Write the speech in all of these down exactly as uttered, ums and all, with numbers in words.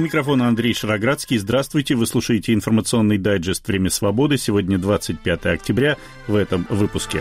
микрофона Андрей Шароградский. Здравствуйте, вы слушаете информационный дайджест «Время свободы». Сегодня двадцать пятое октября в этом выпуске.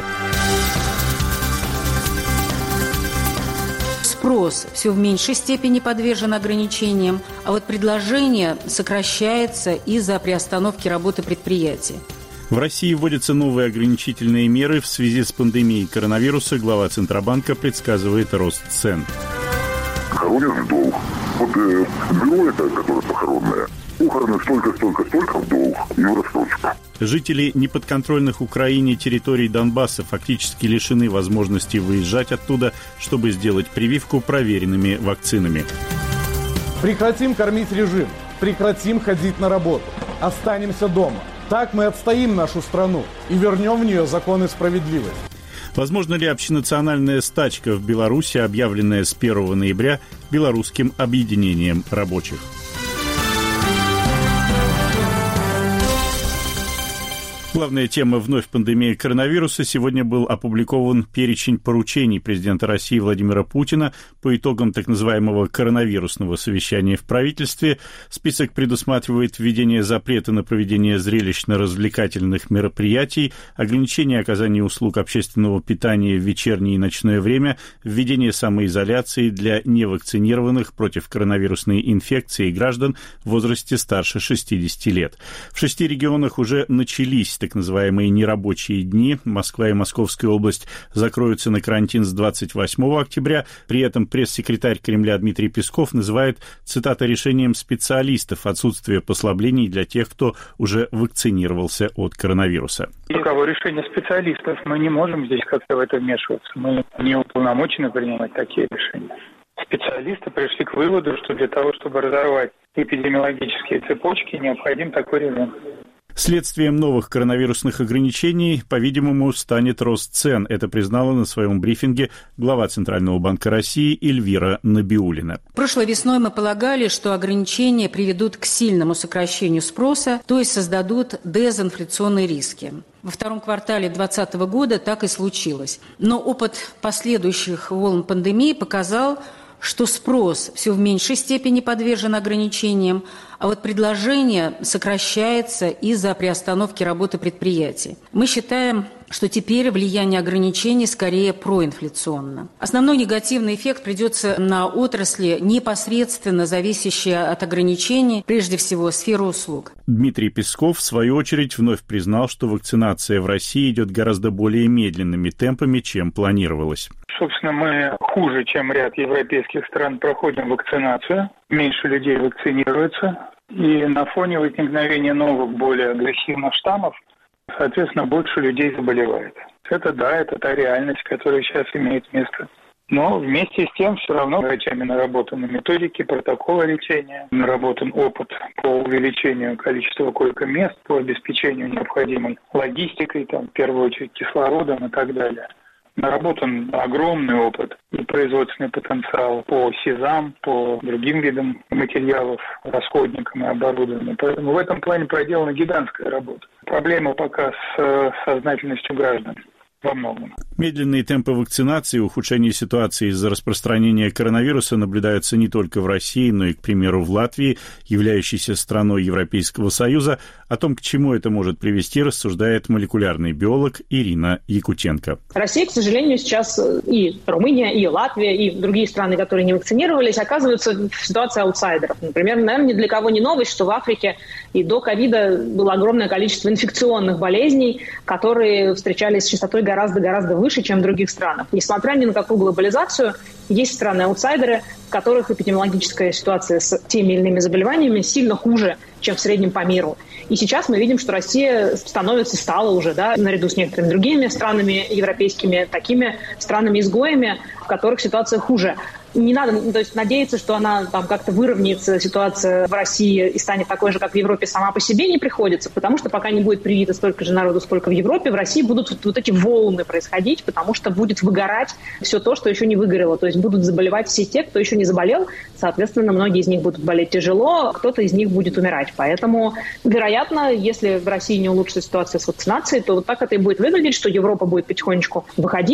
Спрос все в меньшей степени подвержен ограничениям, а вот предложение сокращается из-за приостановки работы предприятий. В России вводятся новые ограничительные меры в связи с пандемией коронавируса. Глава Центробанка предсказывает рост цен. Хоронят в долг. Вот э, бюро это, которое похоронное, похороны столько, столько, столько в долг и в рассрочку. Жители неподконтрольных Украине территорий Донбасса фактически лишены возможности выезжать оттуда, чтобы сделать прививку проверенными вакцинами. Прекратим кормить режим, прекратим ходить на работу, останемся дома. Так мы отстоим нашу страну и вернем в нее закон и справедливость. Возможно ли общенациональная стачка в Беларуси, объявленная с первого ноября Белорусским объединением рабочих? Главная тема вновь пандемия коронавируса. Сегодня был опубликован перечень поручений президента России Владимира Путина по итогам так называемого коронавирусного совещания в правительстве. Список предусматривает введение запрета на проведение зрелищно-развлекательных мероприятий, ограничение оказания услуг общественного питания в вечернее и ночное время, введение самоизоляции для невакцинированных против коронавирусной инфекции граждан в возрасте старше шестидесяти лет. В шести регионах уже начались так называемые нерабочие дни. Москва и Московская область закроются на карантин с двадцать восьмого октября. При этом пресс-секретарь Кремля Дмитрий Песков называет, цитата, решением специалистов отсутствие послаблений для тех, кто уже вакцинировался от коронавируса. Таково решение специалистов. Мы не можем здесь как-то в это вмешиваться. Мы не уполномочены принимать такие решения. Специалисты пришли к выводу, что для того, чтобы разорвать эпидемиологические цепочки, необходим такой режим. Следствием новых коронавирусных ограничений, по-видимому, станет рост цен. Это признала на своем брифинге глава Центрального банка России Эльвира Набиуллина. Прошлой весной мы полагали, что ограничения приведут к сильному сокращению спроса, то есть создадут дезинфляционные риски. Во втором квартале две тысячи двадцатого года так и случилось. Но опыт последующих волн пандемии показал, что спрос все в меньшей степени подвержен ограничениям, а вот предложение сокращается из-за приостановки работы предприятий. Мы считаем, что теперь влияние ограничений скорее проинфляционно. Основной негативный эффект придется на отрасли, непосредственно зависящие от ограничений, прежде всего сферу услуг. Дмитрий Песков, в свою очередь, вновь признал, что вакцинация в России идет гораздо более медленными темпами, чем планировалось. Собственно, мы хуже, чем ряд европейских стран, проходим вакцинацию. Меньше людей вакцинируется. И на фоне возникновения новых, более агрессивных штаммов, соответственно, больше людей заболевает. Это да, это та реальность, которая сейчас имеет место. Но вместе с тем все равно врачами наработаны методики, протоколы лечения, наработан опыт по увеличению количества койко-мест, по обеспечению необходимой логистикой, там, в первую очередь кислородом и так далее. Наработан огромный опыт и производственный потенциал по СИЗам, по другим видам материалов, расходникам и оборудованию. Поэтому в этом плане проделана гигантская работа. Проблема пока с сознательностью граждан во многом. Медленные темпы вакцинации и ухудшение ситуации из-за распространения коронавируса наблюдаются не только в России, но и, к примеру, в Латвии, являющейся страной Европейского Союза. О том, к чему это может привести, рассуждает молекулярный биолог Ирина Якутенко. Россия, к сожалению, сейчас и Румыния, и Латвия, и другие страны, которые не вакцинировались, оказываются в ситуации аутсайдеров. Например, наверное, ни для кого не новость, что в Африке и до ковида было огромное количество инфекционных болезней, которые встречались с частотой гораздо-гораздо выше, чем в других странах. Несмотря ни на какую глобализацию, есть страны-аутсайдеры, в которых эпидемиологическая ситуация с теми или иными заболеваниями сильно хуже, чем в среднем по миру. И сейчас мы видим, что Россия становится, стала уже, да, наряду с некоторыми другими странами европейскими, такими странами-изгоями, в которых ситуация хуже. Не надо, то есть, надеяться, что она там как-то выровняется, ситуация в России и станет такой же, как в Европе, сама по себе не приходится, потому что пока не будет привито столько же народу, сколько в Европе, в России будут вот, вот эти волны происходить, потому что будет выгорать все то, что еще не выгорело. То есть будут заболевать все те, кто еще не заболел, соответственно, многие из них будут болеть тяжело, кто-то из них будет умирать. Поэтому, вероятно, если в России не улучшится ситуация с вакцинацией, то вот так это и будет выглядеть, что Европа будет потихонечку выходить,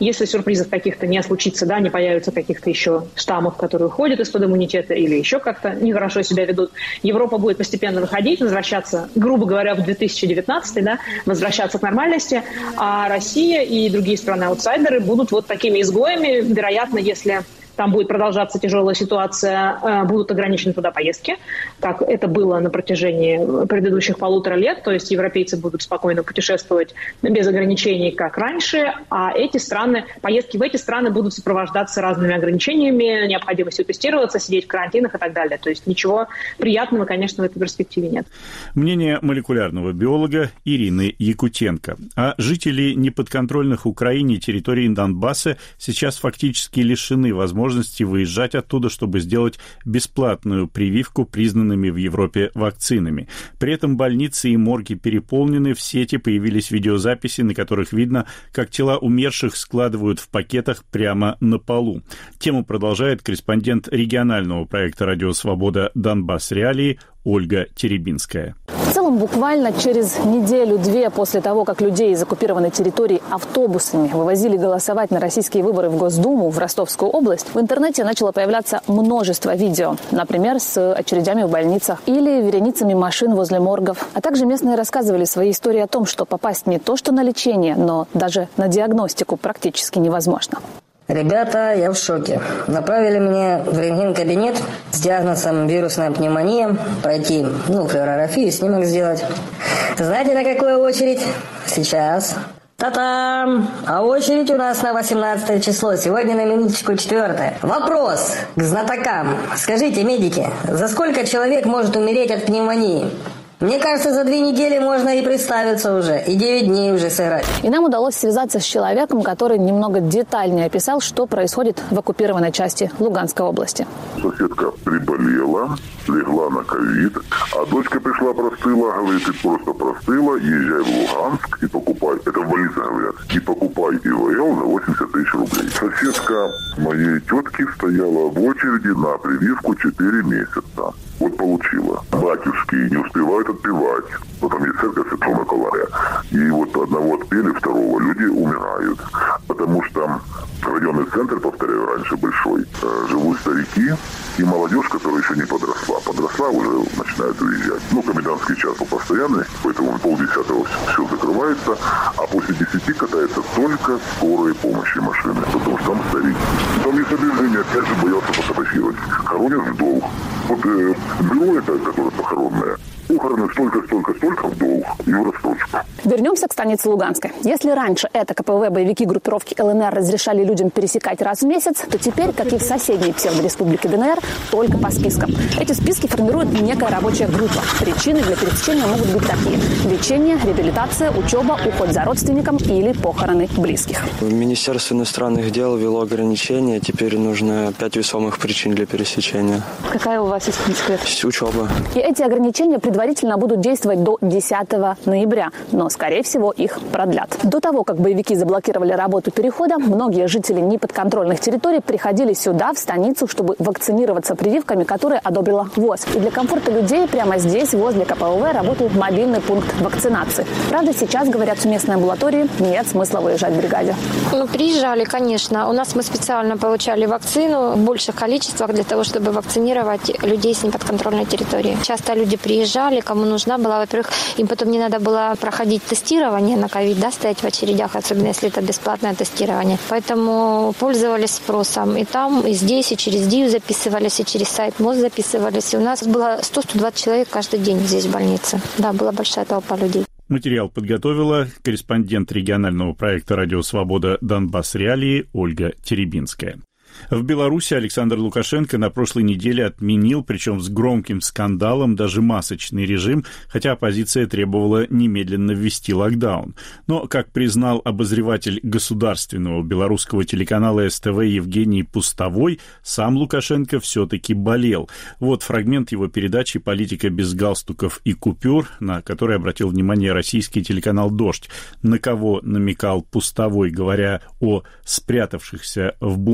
если сюрпризов каких-то не случится, да, не появится каких-то еще штаммов, которые уходят из-под иммунитета или еще как-то нехорошо себя ведут, Европа будет постепенно выходить, возвращаться, грубо говоря, в две тысячи девятнадцатый, да, возвращаться к нормальности, а Россия и другие страны-аутсайдеры будут вот такими изгоями, вероятно, если там будет продолжаться тяжелая ситуация, будут ограничены туда поездки, как это было на протяжении предыдущих полутора лет, то есть европейцы будут спокойно путешествовать без ограничений, как раньше, а эти страны, поездки в эти страны будут сопровождаться разными ограничениями, необходимостью тестироваться, сидеть в карантинах и так далее. То есть ничего приятного, конечно, в этой перспективе нет. Мнение молекулярного биолога Ирины Якутенко. А жители неподконтрольных Украине территорий Донбасса сейчас фактически лишены возможности возможности выезжать оттуда, чтобы сделать бесплатную прививку признанными в Европе вакцинами. При этом больницы и морги переполнены, в сети появились видеозаписи, на которых видно, как тела умерших складывают в пакетах прямо на полу. Тему продолжает корреспондент регионального проекта «Радио Свобода» «Донбасс Реалии» Ольга Теребинская. В целом, буквально через неделю-две после того, как людей из оккупированной территории автобусами вывозили голосовать на российские выборы в Госдуму в Ростовскую область, в интернете начало появляться множество видео, например, с очередями в больницах или вереницами машин возле моргов. А также местные рассказывали свои истории о том, что попасть не то что на лечение, но даже на диагностику практически невозможно. Ребята, я в шоке. Направили меня в рентген-кабинет с диагнозом вирусная пневмония, пройти, ну, флюорографию, снимок сделать. Знаете, на какую очередь? Сейчас. Та-там! А очередь у нас на восемнадцатое число, сегодня на минуточку четвертое. Вопрос к знатокам. Скажите, медики, за сколько человек может умереть от пневмонии? Мне кажется, за две недели можно и представиться уже, и девять дней уже сыграть. И нам удалось связаться с человеком, который немного детальнее описал, что происходит в оккупированной части Луганской области. Соседка приболела, легла на ковид, а дочка пришла, простыла, говорит, ты просто простыла, езжай в Луганск и покупай, это в больнице говорят, и покупай ИВЛ за восемьдесят тысяч рублей. Соседка моей тетки стояла в очереди на прививку четыре месяца. Вот получила. Батюшки не успевают отпевать. Вот там есть церковь Святого Николая. И вот одного отпели, второго люди умирают. Потому что районный центр, повторяю, раньше большой, живут старики и молодежь, которая еще не подросла. Подросла, уже начинает уезжать. Ну, комендантский час по постоянной, поэтому полдесятого все закрывается. А после десяти катается только скорые помощи машины. Потому что там старики. Там есть объявление, опять же, боятся фотографировать. Хоронят в долг. Вот э, бюро это, которое похоронное, похороны столько-столько-столько в долг и в рассрочку. Вернемся к станице Луганской. Если раньше это ка пэ вэ боевики группировки эл эн эр разрешали людям пересекать раз в месяц, то теперь, как и в соседней псевдореспублике дэ эн эр, только по спискам. Эти списки формирует некая рабочая группа. Причины для пересечения могут быть такие: лечение, реабилитация, учеба, уход за родственником или похороны близких. Министерство иностранных дел ввело ограничения. Теперь нужно пять весомых причин для пересечения. Какая у вас есть конкретно? Учеба. И эти ограничения предварительно будут действовать до десятого ноября, но, скорее всего, их продлят. До того, как боевики заблокировали работу перехода, многие жители неподконтрольных территорий приходили сюда, в станицу, чтобы вакцинироваться прививками, которые одобрила ВОЗ. И для комфорта людей прямо здесь, возле ка пэ вэ, работает мобильный пункт вакцинации. Правда, сейчас, говорят в местной амбулатории, нет смысла выезжать в бригаде. Ну, приезжали, конечно. У нас мы специально получали вакцину в больших количествах для того, чтобы вакцинировать людей с неподконтрольной территории. Часто люди приезжали, кому нужна была, во-первых, им потом не надо было проходить тестирование на ковид, да, стоять в очередях, особенно если это бесплатное тестирование. Поэтому пользовались спросом. И там, и здесь, и через ДИЮ записывались, и через сайт МОЗ записывались. И у нас было сто - сто двадцать человек каждый день здесь в больнице. Да, была большая толпа людей. Материал подготовила корреспондент регионального проекта «Радио Свобода» Донбасс Реалии Ольга Теребинская. В Беларуси Александр Лукашенко на прошлой неделе отменил, причем с громким скандалом, даже масочный режим, хотя оппозиция требовала немедленно ввести локдаун. Но, как признал обозреватель государственного белорусского телеканала эс тэ вэ Евгений Пустовой, сам Лукашенко все-таки болел. Вот фрагмент его передачи «Политика без галстуков и купюр», на который обратил внимание российский телеканал «Дождь». На кого намекал Пустовой, говоря о спрятавшихся в бункере государственных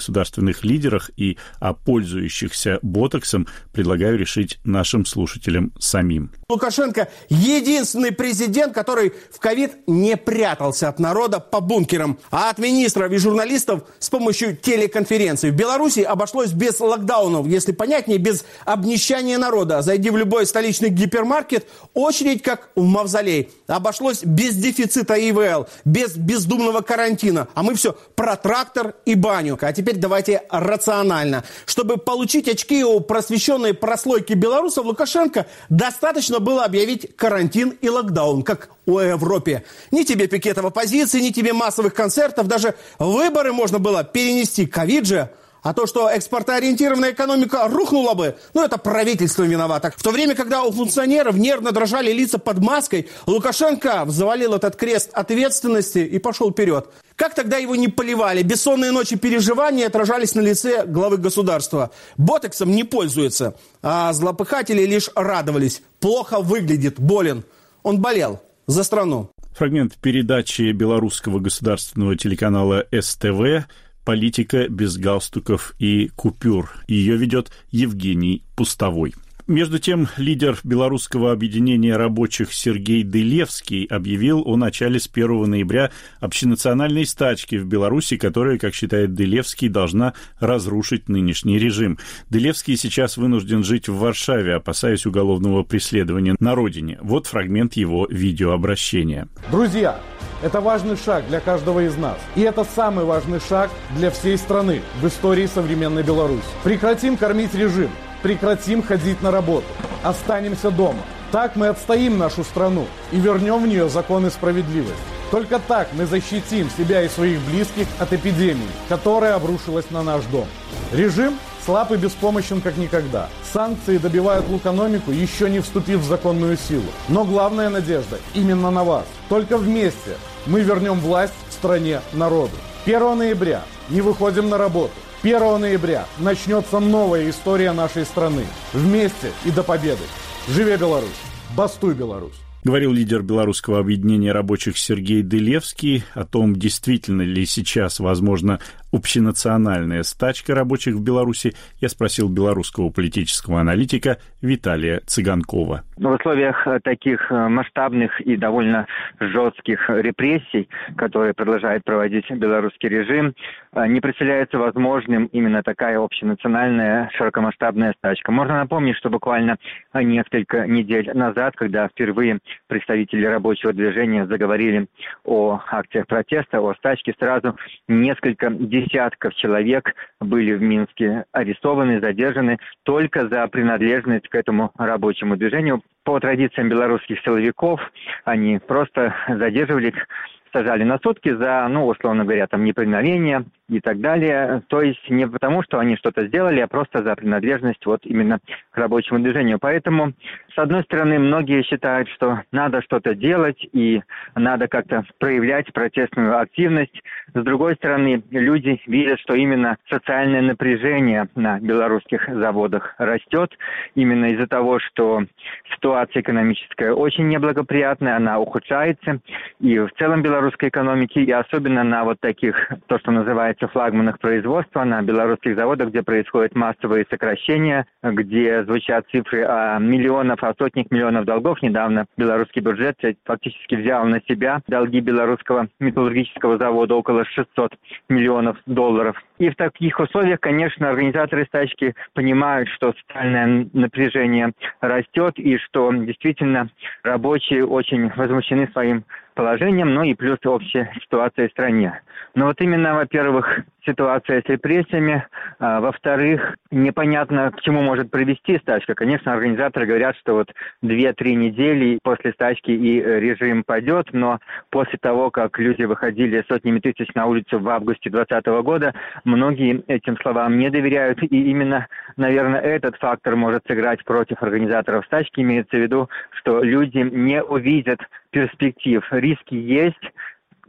государственных лидерах и о пользующихся ботоксом предлагаю решить нашим слушателям самим. Лукашенко – единственный президент, который в ковид не прятался от народа по бункерам, а от министров и журналистов с помощью телеконференций. В Беларуси обошлось без локдаунов, если понятнее, без обнищания народа. Зайди в любой столичный гипермаркет, очередь как в мавзолей. Обошлось без дефицита И В Л, без бездумного карантина. А мы все про трактор и баню. А теперь давайте рационально. Чтобы получить очки у просвещенной прослойки белорусов, Лукашенко достаточно было объявить карантин и локдаун, как у Европе. Ни тебе пикетов оппозиции, ни тебе массовых концертов, даже выборы можно было перенести. Ковид же. А то, что экспортоориентированная экономика рухнула бы, ну это правительство виновато. В то время, когда у функционеров нервно дрожали лица под маской, Лукашенко взвалил этот крест ответственности и пошел вперед. Как тогда его не поливали? Бессонные ночи переживания отражались на лице главы государства. Ботоксом не пользуется, а злопыхатели лишь радовались. Плохо выглядит, болен. Он болел за страну. Фрагмент передачи белорусского государственного телеканала С Т В «Политика без галстуков и купюр». Ее ведет Евгений Пустовой. Между тем, лидер Белорусского объединения рабочих Сергей Дылевский объявил о начале с первого ноября общенациональной стачки в Беларуси, которая, как считает Дылевский, должна разрушить нынешний режим. Дылевский сейчас вынужден жить в Варшаве, опасаясь уголовного преследования на родине. Вот фрагмент его видеообращения. Друзья, это важный шаг для каждого из нас. И это самый важный шаг для всей страны в истории современной Беларуси. Прекратим кормить режим. Прекратим ходить на работу. Останемся дома. Так мы отстоим нашу страну и вернем в нее закон и справедливость. Только так мы защитим себя и своих близких от эпидемии, которая обрушилась на наш дом. Режим слаб и беспомощен как никогда. Санкции добивают лукономику, еще не вступив в законную силу. Но главная надежда именно на вас. Только вместе мы вернем власть в стране народу. первого ноября не выходим на работу. первого ноября начнется новая история нашей страны. Вместе и до победы. Живе Беларусь! Бастуй, Беларусь! Говорил лидер Белорусского объединения рабочих Сергей Дылевский. О том, действительно ли сейчас возможна общенациональная стачка рабочих в Беларуси, я спросил белорусского политического аналитика Виталия Цыганкова. В условиях таких масштабных и довольно жестких репрессий, которые продолжает проводить белорусский режим, не представляется возможным именно такая общенациональная широкомасштабная стачка. Можно напомнить, что буквально несколько недель назад, когда впервые представители рабочего движения заговорили о акциях протеста, о стачке, сразу несколько десятков человек были в Минске арестованы, задержаны только за принадлежность к этому рабочему движению. По традициям белорусских силовиков они просто задерживали их, сажали на сутки за, ну, условно говоря, там, неповиновение и так далее. То есть не потому, что они что-то сделали, а просто за принадлежность вот именно к рабочему движению. Поэтому, с одной стороны, многие считают, что надо что-то делать и надо как-то проявлять протестную активность. С другой стороны, люди видят, что именно социальное напряжение на белорусских заводах растет. Именно из-за того, что ситуация экономическая очень неблагоприятная, она ухудшается. И в целом белорусской экономики, и особенно на вот таких, то, что называется, флагманах производства, на белорусских заводах, где происходят массовые сокращения, где звучат цифры о миллионах, о сотнях миллионов долгов. Недавно белорусский бюджет фактически взял на себя долги белорусского металлургического завода около шестьсот миллионов долларов. И в таких условиях, конечно, организаторы стачки понимают, что социальное напряжение растет и что действительно рабочие очень возмущены своим положением, ну и плюс общая ситуация в стране. Но вот именно, во-первых, ситуация с репрессиями, а, во-вторых, непонятно, к чему может привести стачка. Конечно, организаторы говорят, что вот две-три недели после стачки и режим пойдет, но после того, как люди выходили сотнями тысяч на улицу в августе двадцатого года, многие этим словам не доверяют, и именно, наверное, этот фактор может сыграть против организаторов стачки. Имеется в виду, что люди не увидят перспектив. Риски есть,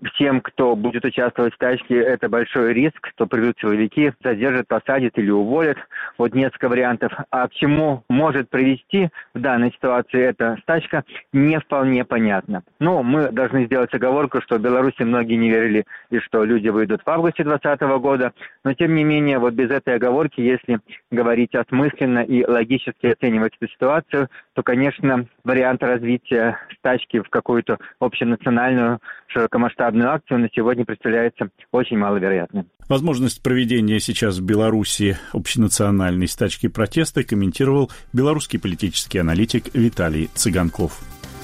всем, кто будет участвовать в стачке, это большой риск, что придут силовики, задержат, посадят или уволят. Вот несколько вариантов. А к чему может привести в данной ситуации эта стачка, не вполне понятно. Но мы должны сделать оговорку, что в Беларуси многие не верили, и что люди выйдут в августе двадцатого года. Но, тем не менее, вот без этой оговорки, если говорить осмысленно и логически оценивать эту ситуацию, то, конечно, вариант развития стачки в какую-то общенациональную широкомасштабную акцию на сегодня представляется очень маловероятным. Возможность проведения сейчас в Беларуси общенациональной стачки протеста комментировал белорусский политический аналитик Виталий Цыганков.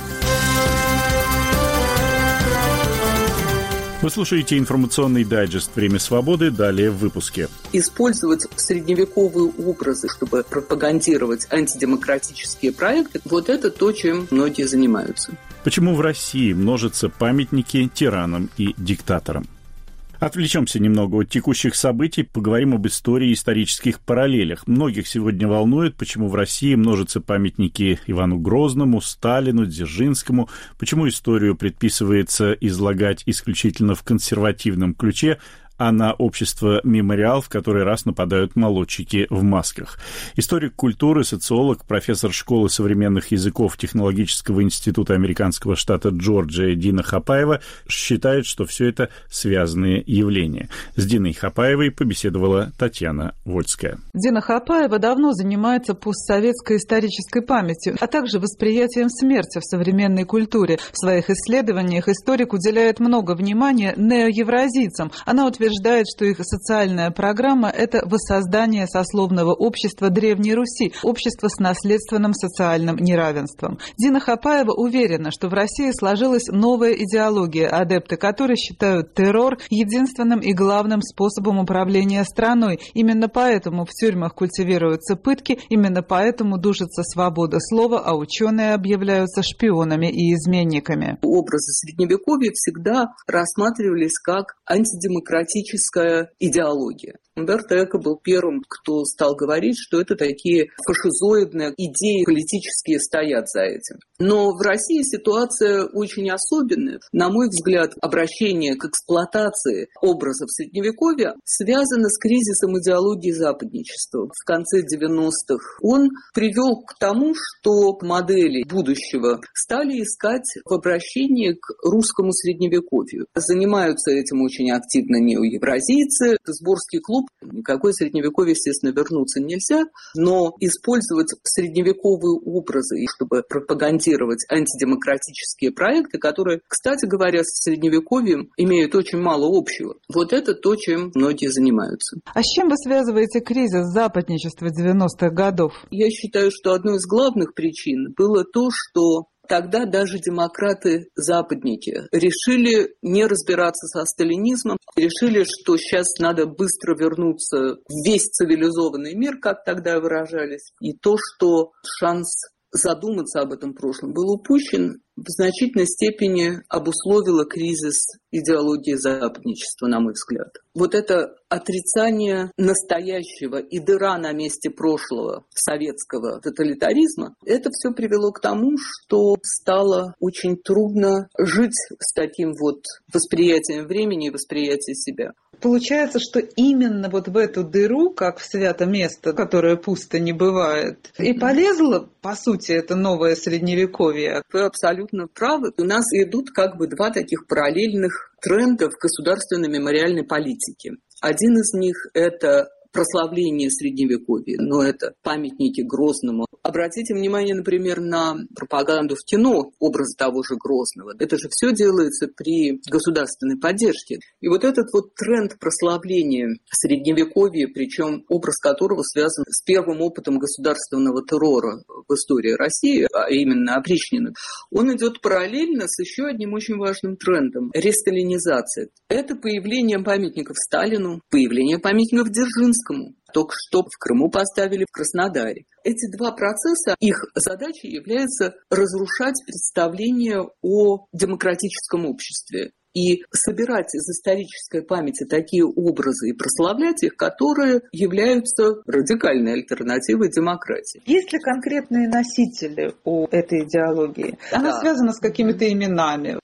Вы слушаете информационный дайджест «Время свободы». Далее в выпуске. Использовать средневековые образы, чтобы пропагандировать антидемократические проекты, вот это то, чем многие занимаются. Почему в России множатся памятники тиранам и диктаторам? Отвлечемся немного от текущих событий, поговорим об истории и исторических параллелях. Многих сегодня волнует, почему в России множатся памятники Ивану Грозному, Сталину, Дзержинскому, почему историю предписывается излагать исключительно в консервативном ключе, а на общество «Мемориал» в который раз нападают молодчики в масках. Историк культуры, социолог, профессор школы современных языков Технологического института американского штата Джорджия Дина Хапаева считает, что все это связанные явления. С Диной Хапаевой побеседовала Татьяна Вольская. Дина Хапаева давно занимается постсоветской исторической памятью, а также восприятием смерти в современной культуре. В своих исследованиях историк уделяет много внимания неоевразийцам. Она утверждает, утверждает, что их социальная программа – это воссоздание сословного общества Древней Руси, общества с наследственным социальным неравенством. Дина Хапаева уверена, что в России сложилась новая идеология, адепты которой считают террор единственным и главным способом управления страной. Именно поэтому в тюрьмах культивируются пытки, именно поэтому душится свобода слова, а ученые объявляются шпионами и изменниками. Образы Средневековья всегда рассматривались как антидемократические идеология. Умберто Эко был первым, кто стал говорить, что это такие фашизоидные идеи политические стоят за этим. Но в России ситуация очень особенная. На мой взгляд, обращение к эксплуатации образов Средневековья связано с кризисом идеологии западничества. В конце девяностых он привел к тому, что модели будущего стали искать в обращении к русскому Средневековью. Занимаются этим очень активно неоевразийцы. Сборский клуб, никакой Средневековье, естественно, вернуться нельзя, но использовать средневековые образы, чтобы пропагандировать антидемократические проекты, которые, кстати говоря, с Средневековьем имеют очень мало общего. Вот это то, чем многие занимаются. А с чем вы связываете кризис западничества девяностых годов? Я считаю, что одной из главных причин было то, что тогда даже демократы-западники решили не разбираться со сталинизмом, решили, что сейчас надо быстро вернуться в весь цивилизованный мир, как тогда выражались. И то, что шанс задуматься об этом прошлом был упущен, в значительной степени обусловило кризис идеологии западничества, на мой взгляд. Вот это отрицание настоящего и дыра на месте прошлого советского тоталитаризма, это все привело к тому, что стало очень трудно жить с таким вот восприятием времени и восприятием себя. Получается, что именно вот в эту дыру, как в свято место, которое пусто не бывает, и полезло, по сути, это новое Средневековье. Вы абсолютно правы. У нас идут как бы два таких параллельных тренда в государственной мемориальной политике. Один из них – это прославление Средневековья, но это памятники Грозному. Обратите внимание, например, на пропаганду в кино, образ того же Грозного. Это же все делается при государственной поддержке. И вот этот вот тренд прославления Средневековья, причем образ которого связан с первым опытом государственного террора в истории России, а именно опричнины, он идет параллельно с еще одним очень важным трендом – ресталинизация. Это появление памятников Сталину, появление памятников Дзержинскому. Только что в Крыму поставили, в Краснодаре. Эти два процесса, их задачей является разрушать представление о демократическом обществе и собирать из исторической памяти такие образы и прославлять их, которые являются радикальной альтернативой демократии. Есть ли конкретные носители у этой идеологии? Она да. связана с какими-то именами?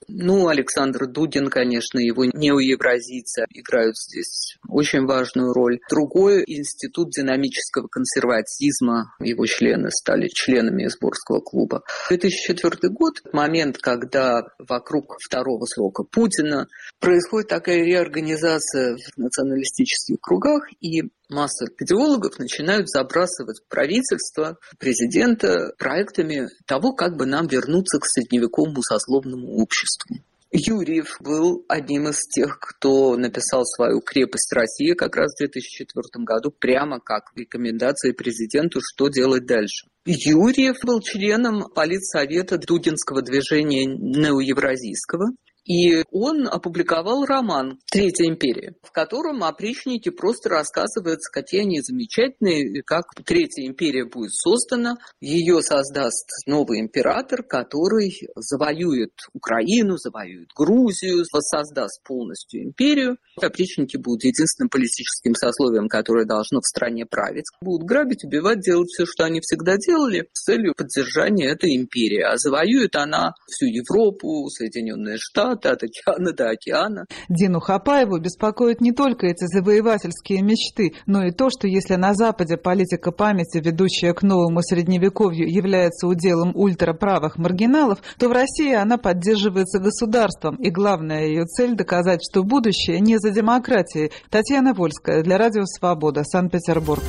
Ну, Александр Дудин, конечно, его неоевразийцы играют здесь очень важную роль. Другой институт динамического консерватизма, его члены стали членами Эсборгского клуба. две тысячи четвёртый год, момент, когда вокруг второго срока Путина происходит такая реорганизация в националистических кругах, и масса идеологов начинают забрасывать правительство, президента проектами того, как бы нам вернуться к средневековому сословному обществу. Юрьев был одним из тех, кто написал свою «Крепость России» как раз в две тысячи четвёртом году, прямо как рекомендации президенту, что делать дальше. Юрьев был членом политсовета Дудинского движения неоевразийского, и он опубликовал роман «Третья империя», в котором опричники просто рассказывают, какие они замечательные, как Третья империя будет создана, ее создаст новый император, который завоюет Украину, завоюет Грузию, воссоздаст полностью империю. Опричники будут единственным политическим сословием, которое должно в стране править. Будут грабить, убивать, делать все, что они всегда делали, с целью поддержания этой империи. А завоюет она всю Европу, Соединенные Штаты, от океана до океана. Дину Хапаеву беспокоят не только эти завоевательские мечты, но и то, что если на Западе политика памяти, ведущая к новому средневековью, является уделом ультраправых маргиналов, то в России она поддерживается государством, и главная ее цель – доказать, что будущее не за демократией. Татьяна Вольская для Радио Свобода, Санкт-Петербург.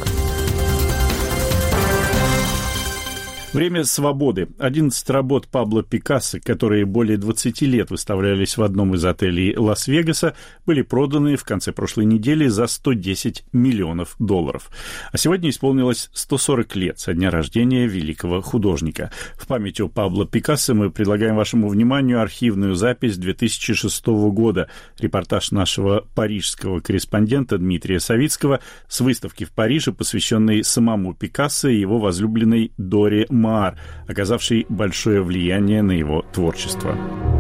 Время свободы. одиннадцать работ Пабло Пикассо, которые более двадцати лет выставлялись в одном из отелей Лас-Вегаса, были проданы в конце прошлой недели за сто десять миллионов долларов. А сегодня исполнилось сто сорок лет со дня рождения великого художника. В память о Пабло Пикассо мы предлагаем вашему вниманию архивную запись две тысячи шестого года. Репортаж нашего парижского корреспондента Дмитрия Савицкого с выставки в Париже, посвященной самому Пикассо и его возлюбленной Доре Маар, оказавший большое влияние на его творчество.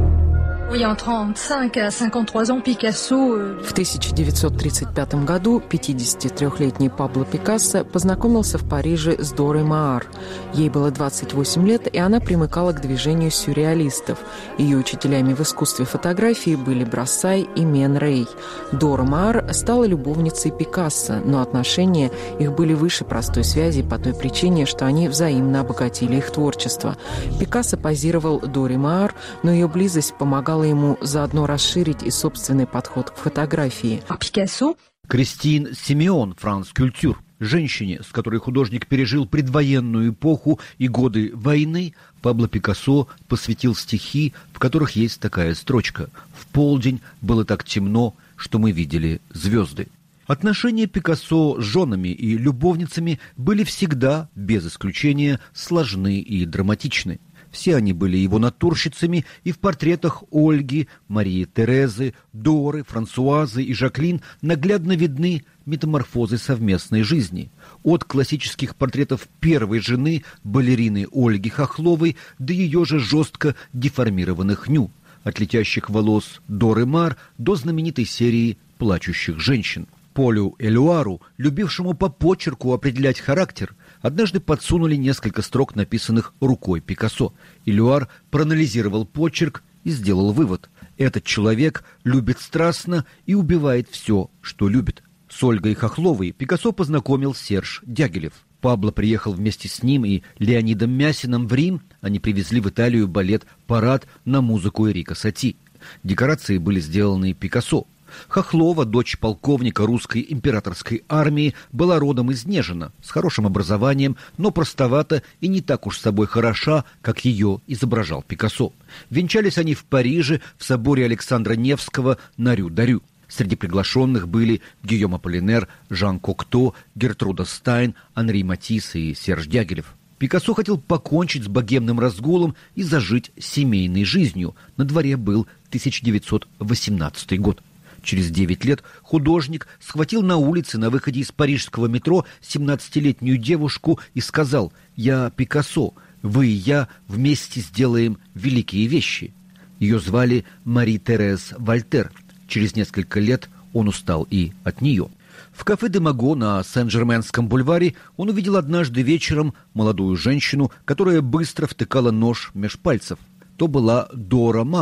В тысяча девятьсот тридцать пятом году пятидесятитрёхлетний Пабло Пикассо познакомился в Париже с Дорой Маар. Ей было двадцать восемь лет, и она примыкала к движению сюрреалистов. Ее учителями в искусстве фотографии были Брассай и Мен Рей. Дора Маар стала любовницей Пикассо, но отношения их были выше простой связи по той причине, что они взаимно обогатили их творчество. Пикассо позировал Доре Маар, но ее близость помогала ему заодно расширить и собственный подход к фотографии. А Пикассо? Кристин Симеон, Франс Культур. Женщине, с которой художник пережил предвоенную эпоху и годы войны, Пабло Пикассо посвятил стихи, в которых есть такая строчка: «В полдень было так темно, что мы видели звезды». Отношения Пикассо с женами и любовницами были всегда, без исключения, сложны и драматичны. Все они были его натурщицами, и в портретах Ольги, Марии Терезы, Доры, Франсуазы и Жаклин наглядно видны метаморфозы совместной жизни. От классических портретов первой жены, балерины Ольги Хохловой, до ее же жестко деформированных ню, от летящих волос Доры Маар до знаменитой серии «Плачущих женщин». Полю Элюару, любившему по почерку определять характер, однажды подсунули несколько строк, написанных рукой Пикассо. Элюар проанализировал почерк и сделал вывод: этот человек любит страстно и убивает все, что любит. С Ольгой Хохловой Пикассо познакомил Серж Дягилев. Пабло приехал вместе с ним и Леонидом Мясиным в Рим. Они привезли в Италию балет «Парад» на музыку Энрико Сати. Декорации были сделаны Пикассо. Хохлова, дочь полковника русской императорской армии, была родом из Нежина, с хорошим образованием, но простовата и не так уж с собой хороша, как ее изображал Пикассо. Венчались они в Париже, в соборе Александра Невского на Рю-д'Арю. Среди приглашенных были Гийом Аполлинер, Жан Кокто, Гертруда Стайн, Анри Матисс и Серж Дягилев. Пикассо хотел покончить с богемным разгулом и зажить семейной жизнью. На дворе был тысяча девятьсот восемнадцатый год. Через девять лет художник схватил на улице на выходе из парижского метро семнадцатилетнюю девушку и сказал: «Я Пикассо, вы и я вместе сделаем великие вещи». Ее звали Мари Терез Вольтер. Через несколько лет он устал и от нее. В кафе «Де Маго» на Сен-Жерменском бульваре он увидел однажды вечером молодую женщину, которая быстро втыкала нож меж пальцев. То была Дора Маар,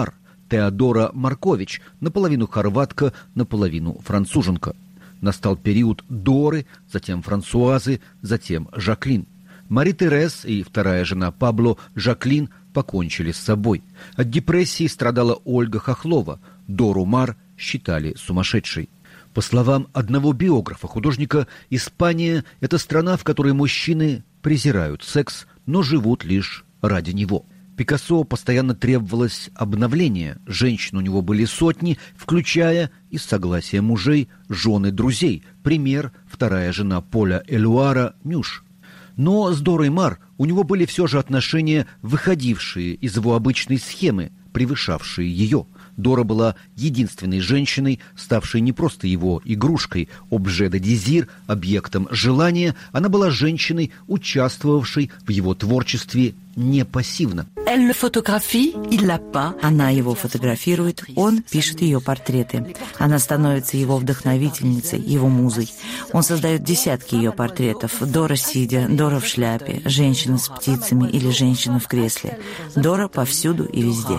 Теодора Маркович, наполовину хорватка, наполовину француженка. Настал период Доры, затем Франсуазы, затем Жаклин. Мари-Терез и вторая жена Пабло, Жаклин, покончили с собой. От депрессии страдала Ольга Хохлова. Дору Маар считали сумасшедшей. По словам одного биографа художника, Испания – это страна, в которой мужчины презирают секс, но живут лишь ради него. Пикассо постоянно требовалось обновление. Женщин у него были сотни, включая, из согласия мужей, жены друзей. Пример – вторая жена Поля Элуара Нюш. Но с Дорой Маар у него были все же отношения, выходившие из его обычной схемы, превышавшие ее. Дора была единственной женщиной, ставшей не просто его игрушкой, objet de désir, объектом желания. Она была женщиной, участвовавшей в его творчестве не пассивно. Она его фотографирует, он пишет ее портреты. Она становится его вдохновительницей, его музой. Он создает десятки ее портретов. Дора сидя, Дора в шляпе, женщина с птицами или женщина в кресле. Дора повсюду и везде.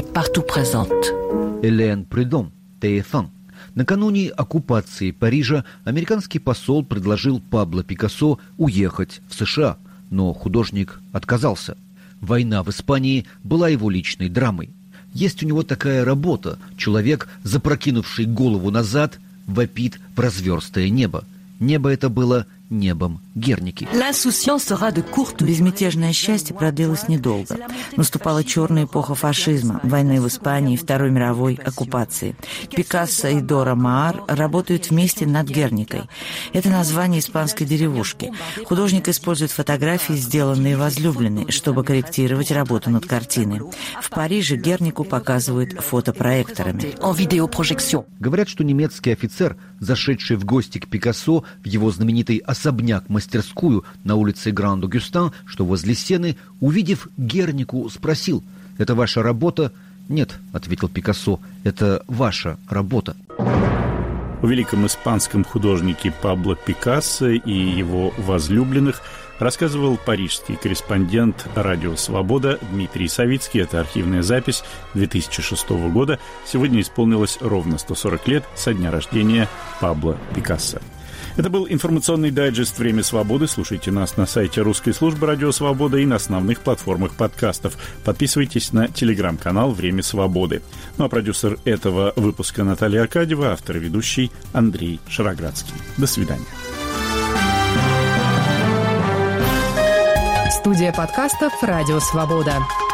Элен Придон, Тэ Эф Эн. Накануне оккупации Парижа американский посол предложил Пабло Пикассо уехать в США, но художник отказался. Война в Испании была его личной драмой. Есть у него такая работа. Человек, запрокинувший голову назад, вопит в разверстое небо. Небо это было небом Герники. Безмятежное счастье продлилось недолго. Наступала черная эпоха фашизма, войны в Испании, Второй мировой, оккупации. Пикассо и Дора Маар работают вместе над Герникой. Это название испанской деревушки. Художник использует фотографии, сделанные возлюбленной, чтобы корректировать работу над картиной. В Париже Гернику показывают фотопроекторами. Говорят, что немецкий офицер, зашедший в гости к Пикассо в его знаменитый особняк-мастерскую на улице Гранд-Огюстен, что возле Сены, увидев Гернику, спросил: «Это ваша работа?» «Нет», — ответил Пикассо, — «это ваша работа». О великом испанском художнике Пабло Пикассо и его возлюбленных рассказывал парижский корреспондент «Радио Свобода» Дмитрий Савицкий. Это архивная запись две тысячи шестого года. Сегодня исполнилось ровно сто сорок лет со дня рождения Пабло Пикассо. Это был информационный дайджест «Время свободы». Слушайте нас на сайте русской службы «Радио Свобода» и на основных платформах подкастов. Подписывайтесь на телеграм-канал «Время свободы». Ну а продюсер этого выпуска Наталья Аркадьева, автор и ведущий Андрей Шароградский. До свидания. Студия подкастов «Радио Свобода».